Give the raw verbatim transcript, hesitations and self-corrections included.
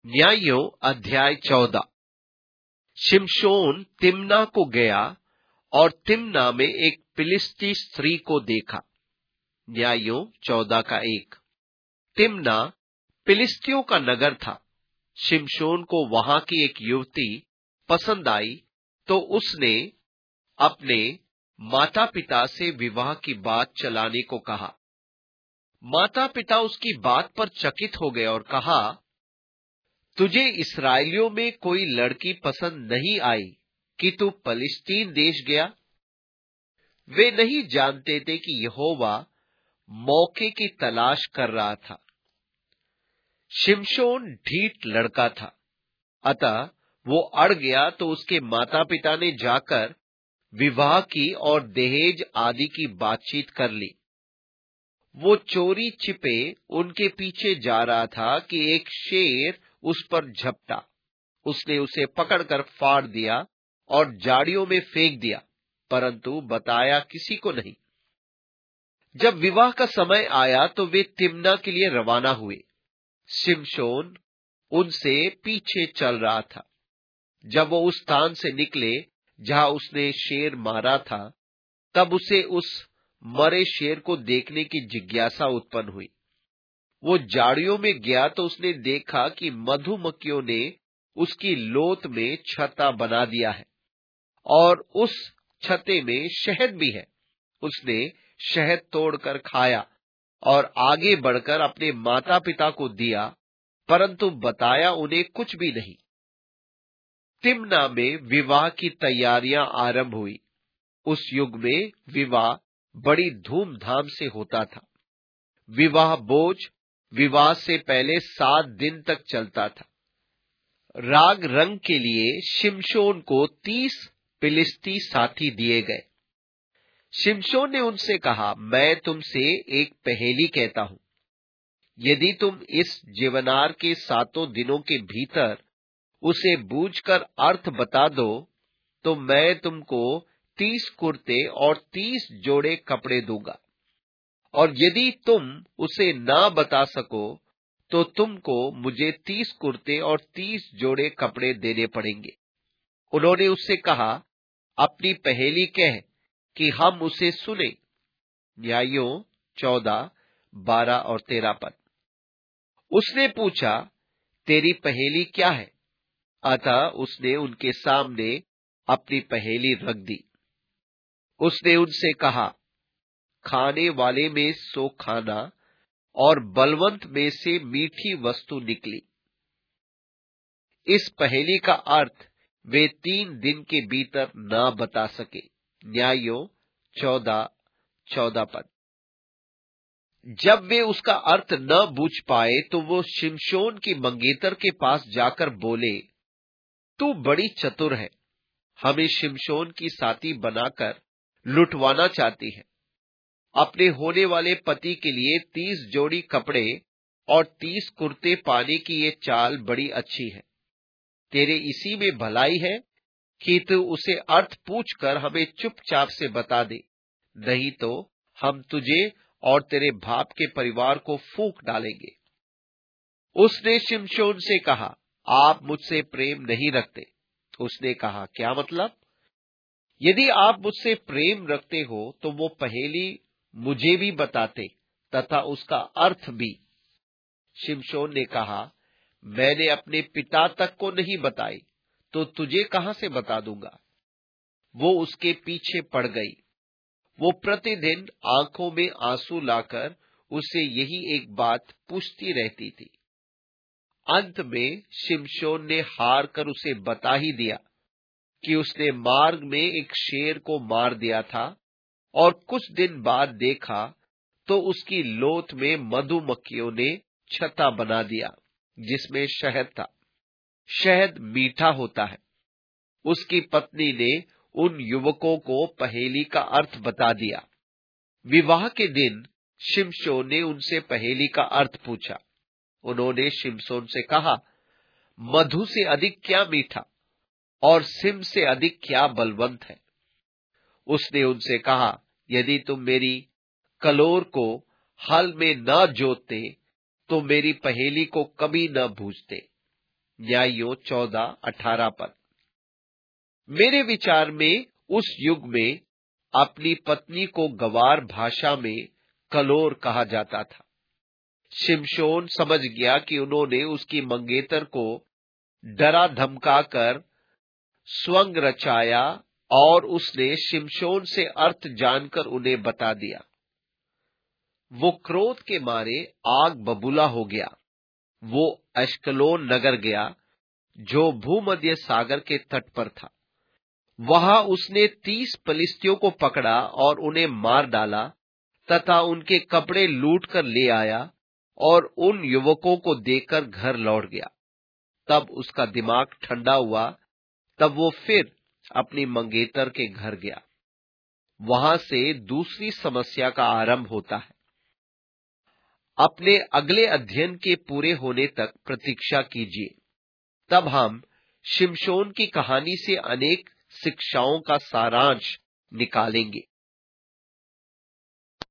न्यायों अध्याय चौदह। शिमशोन तिम्ना को गया और तिम्ना में एक फिलिस्ती स्त्री को देखा। न्यायों चौदह का एक। तिम्ना फिलिस्तियों का नगर था। शिमशोन को वहां की एक युवती पसंद आई तो उसने अपने माता पिता से विवाह की बात चलाने को कहा। माता पिता उसकी बात पर चकित हो गए और कहा, तुझे इस्राएलियों में कोई लड़की पसंद नहीं आई कि तू पलिस्तीन देश गया? वे नहीं जानते थे कि यहोवा मौके की तलाश कर रहा था। शिमशोन ढीठ लड़का था, अतः वो अड़ गया तो उसके माता पिता ने जाकर विवाह की और दहेज आदि की बातचीत कर ली। वो चोरी छिपे उनके पीछे जा रहा था कि एक शेर उस पर झपटा। उसने उसे पकड़कर फाड़ दिया और झाड़ियों में फेंक दिया, परंतु बताया किसी को नहीं। जब विवाह का समय आया तो वे तिम्ना के लिए रवाना हुए। शिमशोन उनसे पीछे चल रहा था। जब वो उस स्थान से निकले जहां उसने शेर मारा था, तब उसे उस मरे शेर को देखने की जिज्ञासा उत्पन्न हुई। वो झाड़ियों में गया तो उसने देखा कि मधुमक्खियों ने उसकी लोथ में छत्ता बना दिया है और उस छत्ते में शहद भी है। उसने शहद तोड़कर खाया और आगे बढ़कर अपने माता पिता को दिया, परंतु बताया उन्हें कुछ भी नहीं। तिम्ना में विवाह की तैयारियां आरंभ हुई। उस युग में विवाह बड़ी धूमधाम से होता था। विवाह भोज विवाह से पहले सात दिन तक चलता था। राग रंग के लिए शिमशोन को तीस फिलिस्ती साथी दिए गए। शिमशोन ने उनसे कहा, मैं तुमसे एक पहेली कहता हूं। यदि तुम इस जीवनार के सातों दिनों के भीतर उसे बूझकर अर्थ बता दो, तो मैं तुमको तीस कुर्ते और तीस जोड़े कपड़े दूंगा। और यदि तुम उसे ना बता सको तो तुमको मुझे तीस कुर्ते और तीस जोड़े कपड़े देने पड़ेंगे। उन्होंने उससे कहा, अपनी पहेली कह कि हम उसे सुने। न्यायों चौदह बारह और तेरह पद। उसने पूछा, तेरी पहेली क्या है? अतः उसने उनके सामने अपनी पहेली रख दी। उसने उनसे कहा, खाने वाले में सो खाना और बलवंत में से मीठी वस्तु निकली। इस पहेली का अर्थ वे तीन दिन के भीतर ना बता सके। न्यायों चौदह चौदह पद। जब वे उसका अर्थ न बूझ पाए तो वो शिमशोन की मंगेतर के पास जाकर बोले, तू बड़ी चतुर है, हमें शिमशोन की साथी बनाकर लुटवाना चाहती है। अपने होने वाले पति के लिए तीस जोड़ी कपड़े और तीस कुर्ते पाने की ये चाल बड़ी अच्छी है। तेरे इसी में भलाई है कि तू उसे अर्थ पूछकर हमें चुपचाप से बता दे, नहीं तो हम तुझे और तेरे बाप के परिवार को फूंक डालेंगे। उसने शिमशोन से कहा, आप मुझसे प्रेम नहीं रखते। उसने कहा, क्या मतलब? यदि आप मुझसे प्रेम रखते हो तो वो पहेली मुझे भी बताते तथा उसका अर्थ भी। शिमशोन ने कहा, मैंने अपने पिता तक को नहीं बताई तो तुझे कहां से बता दूंगा। वो उसके पीछे पड़ गई। वो प्रतिदिन आंखों में आंसू लाकर उसे यही एक बात पूछती रहती थी। अंत में शिमशोन ने हार कर उसे बता ही दिया कि उसने मार्ग में एक शेर को मार दिया था और कुछ दिन बाद देखा तो उसकी लोथ में मधुमक्खियों ने छत्ता बना दिया जिसमें शहद था। शहद मीठा होता है। उसकी पत्नी ने उन युवकों को पहेली का अर्थ बता दिया। विवाह के दिन शिमशोन ने उनसे पहेली का अर्थ पूछा। उन्होंने शिमशोन से कहा, मधु से अधिक क्या मीठा और सिम से अधिक क्या बलवंत है। उसने उनसे कहा, यदि तुम मेरी कलोर को हल में न जोतते तो मेरी पहेली को कभी न बूझते। न्यायों चौदह अठारह पर। मेरे विचार में उस युग में अपनी पत्नी को गवार भाषा में कलोर कहा जाता था। शिमशोन समझ गया कि उन्होंने उसकी मंगेतर को डरा धमकाकर स्वंग रचाया और उसने शिमशोन से अर्थ जानकर उन्हें बता दिया। वो क्रोध के मारे आग बबूला हो गया। वो अश्कलोन नगर गया जो भूमध्य सागर के तट पर था। वहां उसने तीस पलिश्तियों को पकड़ा और उन्हें मार डाला तथा उनके कपड़े लूट कर ले आया और उन युवकों को देकर घर लौट गया। तब उसका दिमाग ठंडा हुआ। तब वो फिर अपनी मंगेतर के घर गया। वहां से दूसरी समस्या का आरंभ होता है। अपने अगले अध्ययन के पूरे होने तक प्रतीक्षा कीजिए। तब हम शिमशोन की कहानी से अनेक शिक्षाओं का सारांश निकालेंगे।